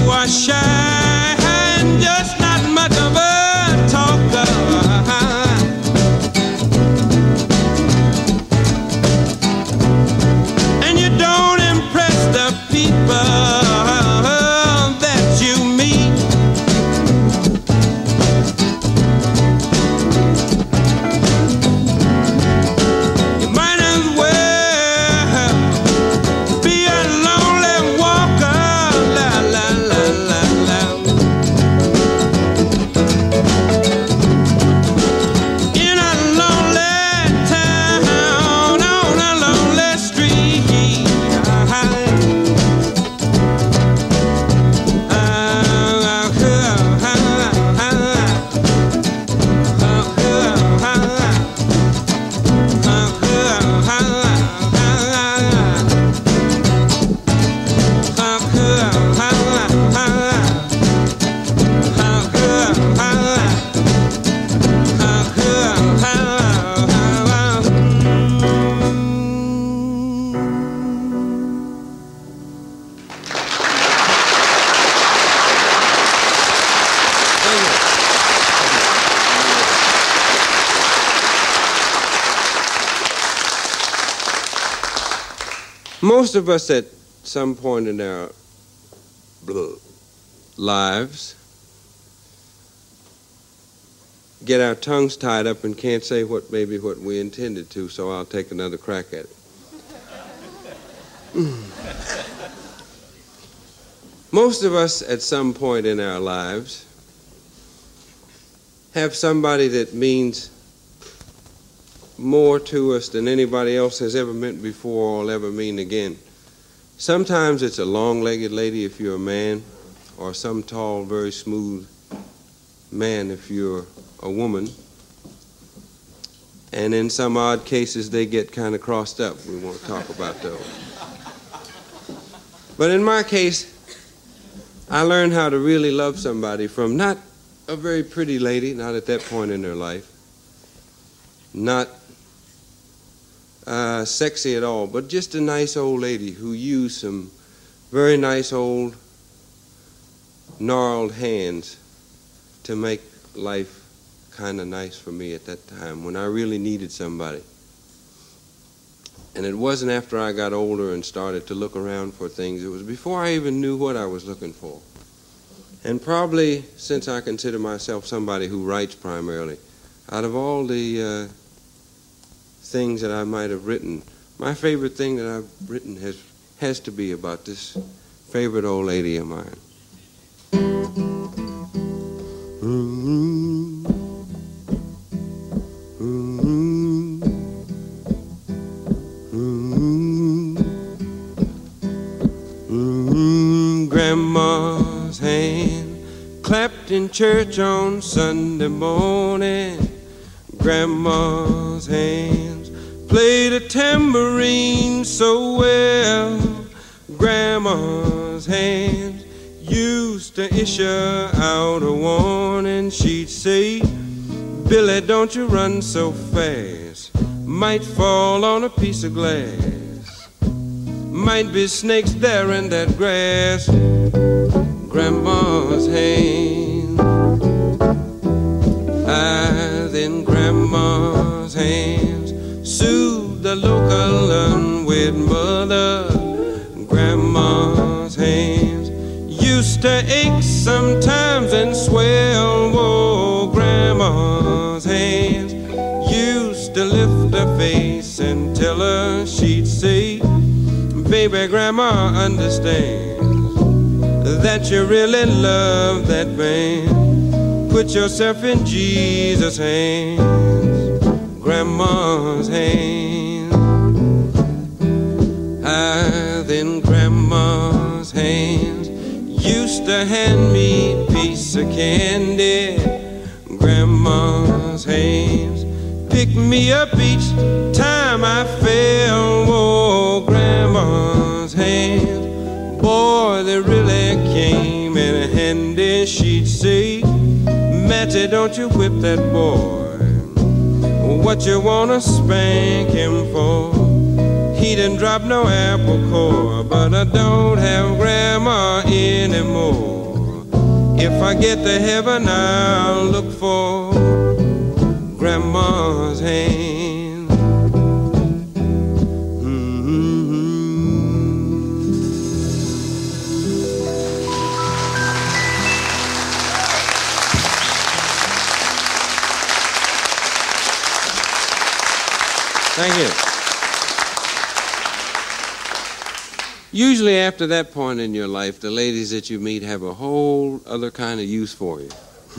was shy and just not much of a talker. And you don't impress the people that you meet. You might as well be a lonely walker. La, la, la, la, la. In a lonely town, on a lonely street. Most of us at some point in our lives get our tongues tied up and can't say what we intended to, so I'll take another crack at it. Most of us at some point in our lives have somebody that means more to us than anybody else has ever meant before or will ever mean again. Sometimes it's a long-legged lady if you're a man, or some tall, very smooth man if you're a woman. And in some odd cases, they get kind of crossed up. We won't talk about those. But in my case, I learned how to really love somebody from not a very pretty lady, not at that point in their life, not sexy at all, but just a nice old lady who used some very nice old gnarled hands to make life kind of nice for me at that time when I really needed somebody. And it wasn't after I got older and started to look around for things. It was before I even knew what I was looking for. And probably, since I consider myself somebody who writes primarily, out of all the things that I might have written, my favorite thing that I've written has to be about this favorite old lady of mine. Grandma's hand clapped in church on Sunday morning. Grandma's hands played a tambourine so well. Grandma's hands used to issue out a warning. She'd say, Billy, don't you run so fast. Might fall on a piece of glass. Might be snakes there in that grass. Grandma's hands. Then Grandma's hands soothed the local unwed mother. Grandma's hands used to ache sometimes and swell. Oh, Grandma's hands used to lift her face and tell her, she'd say, baby, Grandma understands that you really love that man. Put yourself in Jesus' hands. Grandma's hands. Then Grandma's hands used to hand me a piece of candy. Grandma's hands picked me up each time I fell. Oh, Grandma's hands, boy, they really came in handy. She'd say, Matty, don't you whip that boy. What you wanna spank him for? He didn't drop no apple core, but I don't have Grandma anymore. If I get to heaven, I'll look for Grandma's hand. Thank you. Usually after that point in your life, the ladies that you meet have a whole other kind of use for you.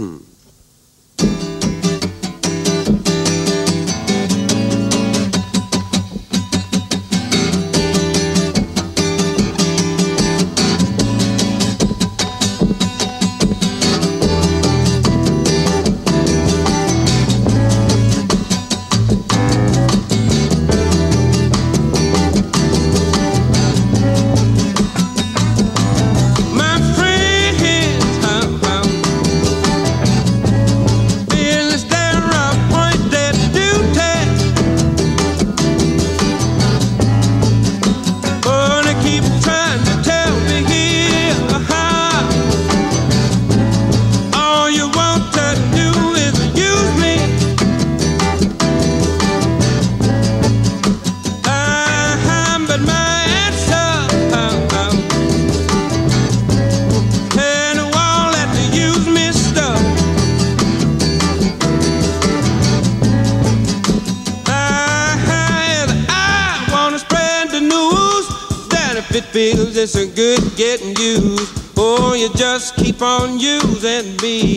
Feels it's a good getting used. Oh, you just keep on using me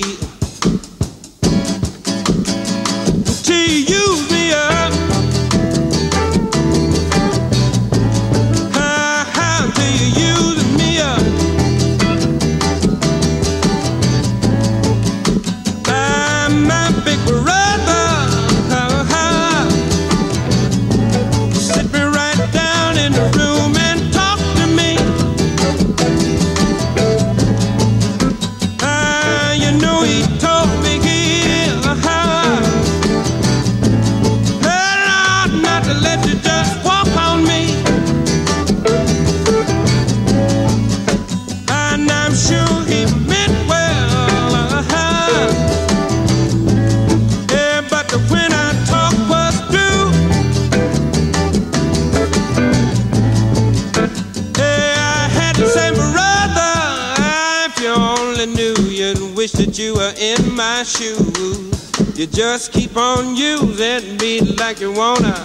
till you use me up. How till you use me up? I'm my big brother. Sit me right down in the room and that you were in my shoes. You just keep on using me like you wanna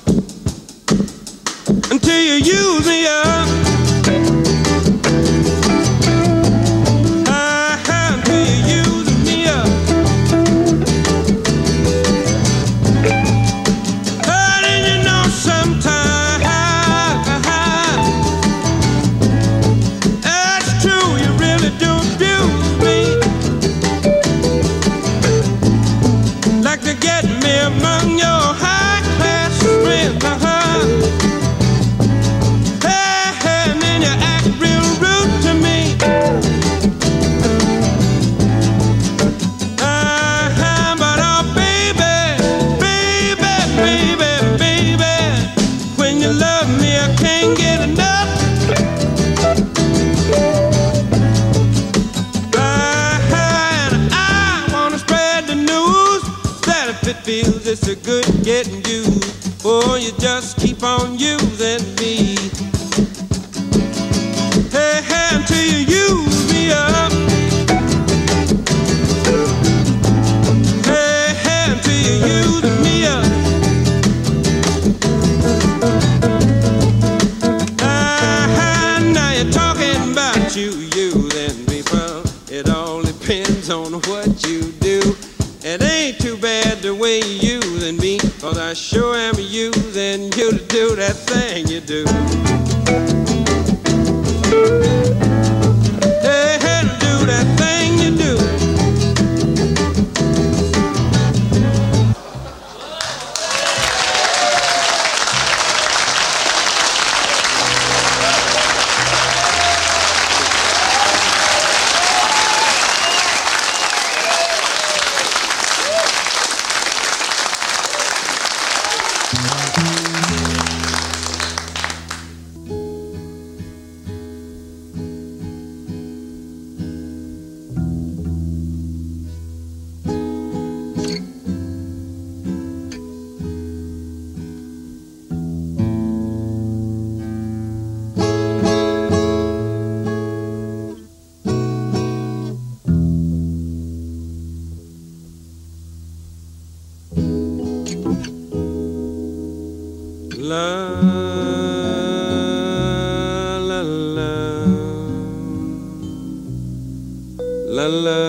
until you use me up. Until you use me up. Didn't you know sometimes that's true, you really do abuse me. Like to get me among your high class friends, Hey, and then you act real rude to me. But oh baby, baby, baby, baby, when you love me I can't get enough. And I wanna spread the news that if it feels it's a good getting used, oh, you just keep on using me. Hey, until you use me up. Hey, until you use me up. Now you're talking about you using people. It all depends on what you do. It ain't too bad the way you using me, 'cause I sure am using you to do that thing you do. Hey, to do that thing you do. La la.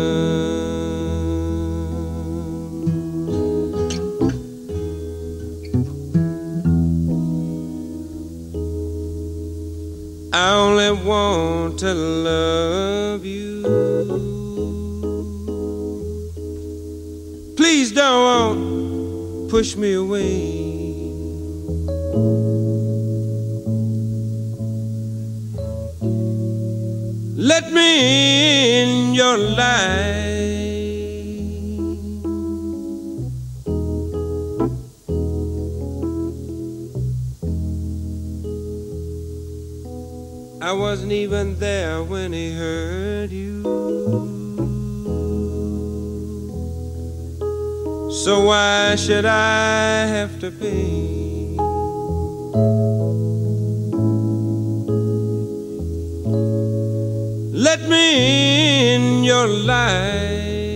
I only want to love you. Please don't push me away. Let me in your life. I wasn't even there when he hurt you, so why should I have to pay? Let me in your life.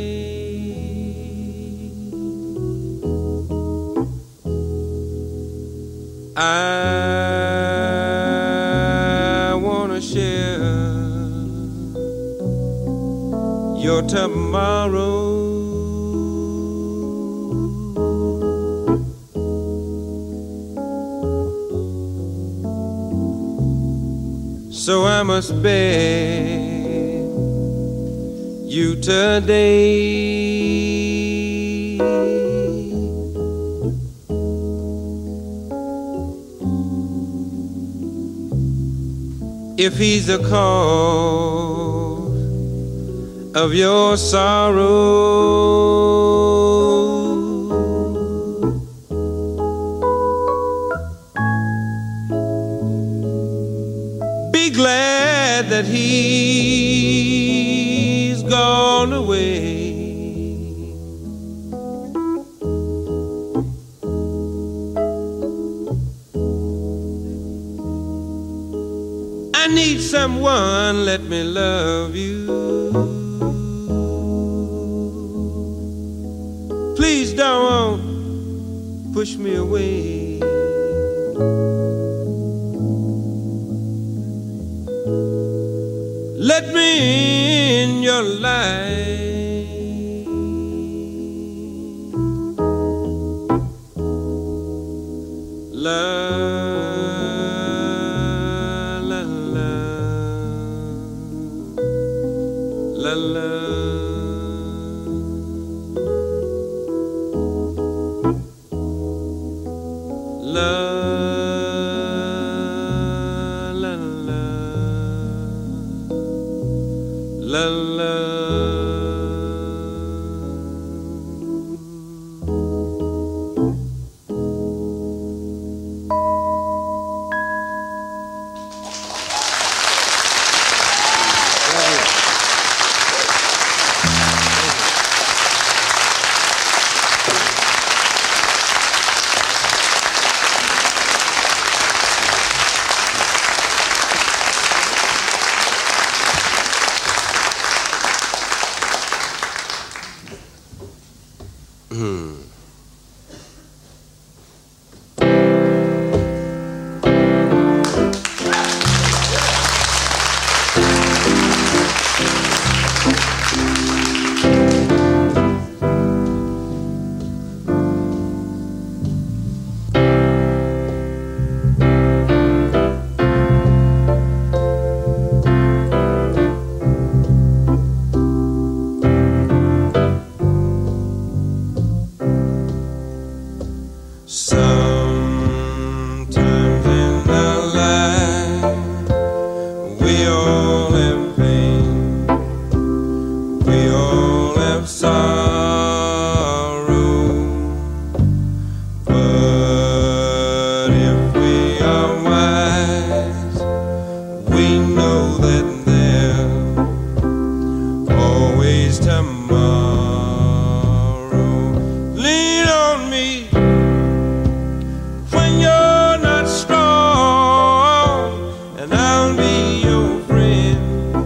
I wanna share your tomorrow. So I must beg you today. If he's the cause of your sorrow, be glad that he's gone away. I need someone, let me love you. Please don't push me away. Let me in your life. La la. La la la. La la. Sometimes in our life we all have pain, we all have sorrow, but if we are wise, we know that there's always tomorrow. Lean on me when you're not strong, and I'll be your friend.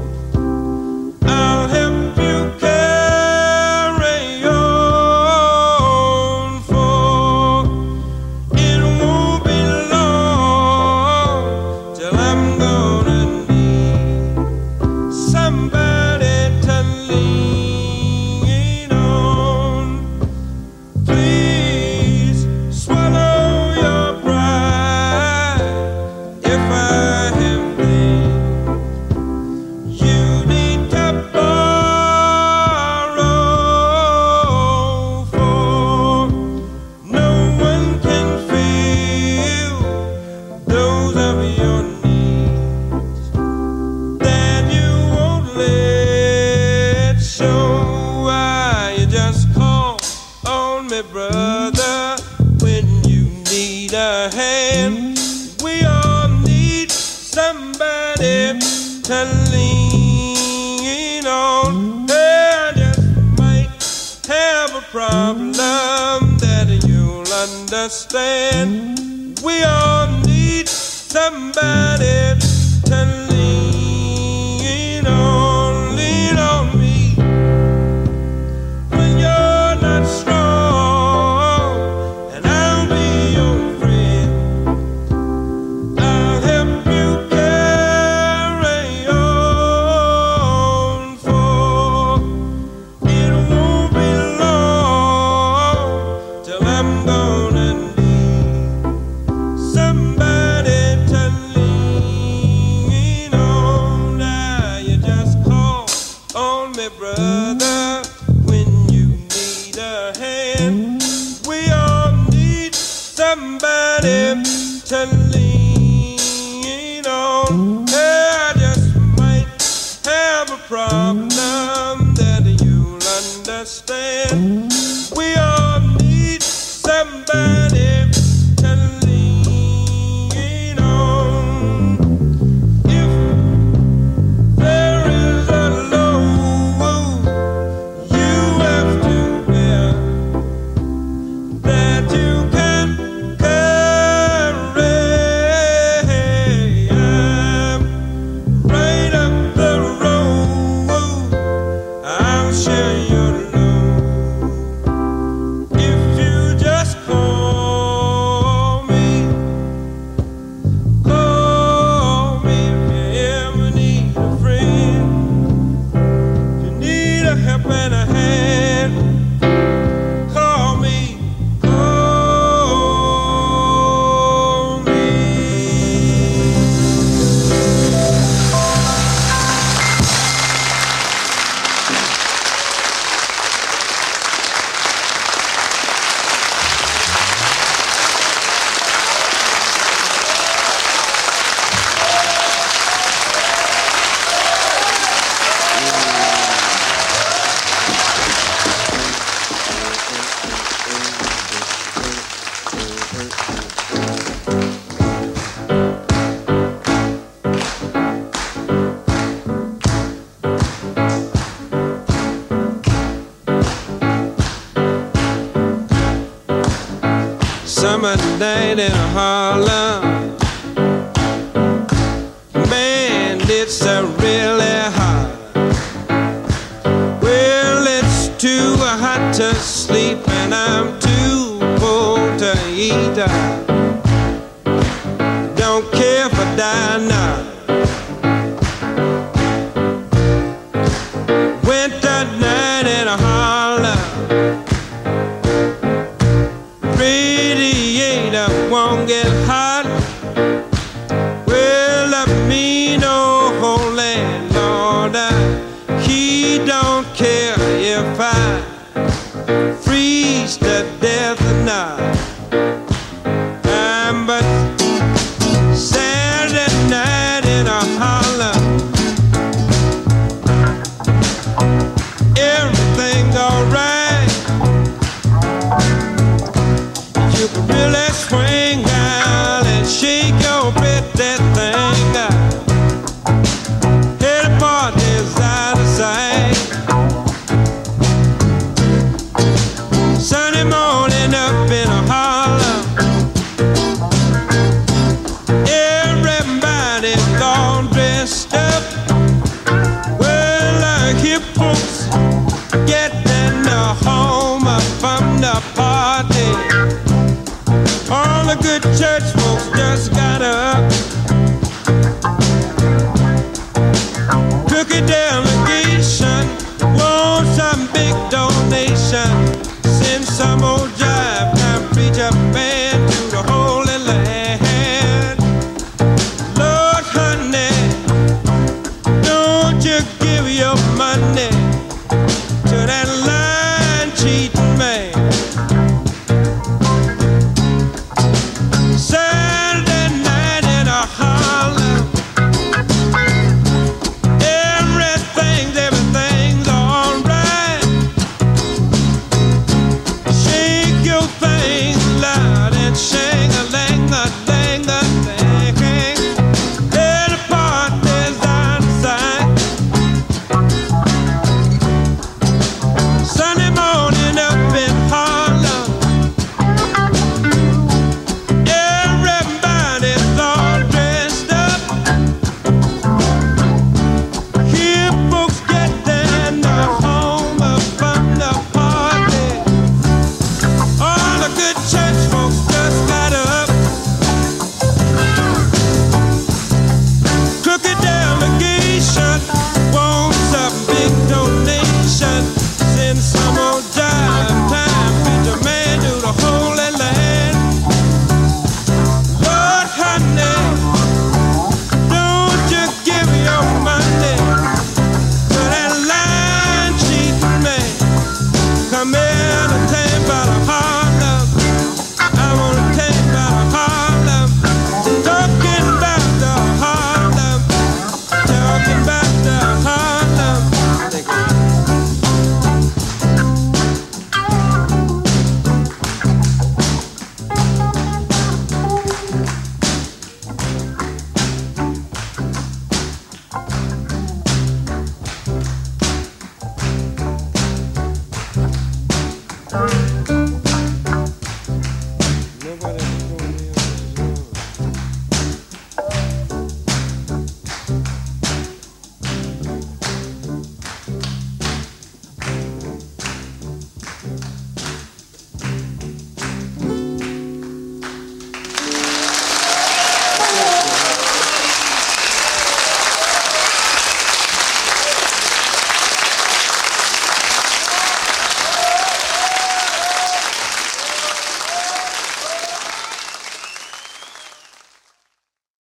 I'll help you carry on, for it won't be long till I'm gonna need somebody to me, brother, when you need a hand. We all need somebody to lean on. Hey, I just might have a problem that you'll understand. We all need somebody to lean on me when you're not strong, and I'll be your friend. I'll help you carry on, for it won't be long till I'm gonna need somebody to lean on. Now you just call on me, brother, when you need a hand. We all need somebody to lean on. Yeah, I just might have a problem that you'll understand. We all need somebody to lean on. If there is a load you have to bear that you can carry, I'm right up the road. I'll share your load if you just call me. Call me if you ever need a friend. If you need a help and a hand, call me. Call me. Summer night in Harlem, man, it's really hot. Well, it's too hot to sleep, and I'm too cold to eat. I don't care if I die now. Winter night in Harlem, radiator won't get hot. Well, let me know, holy Lord, he don't care if I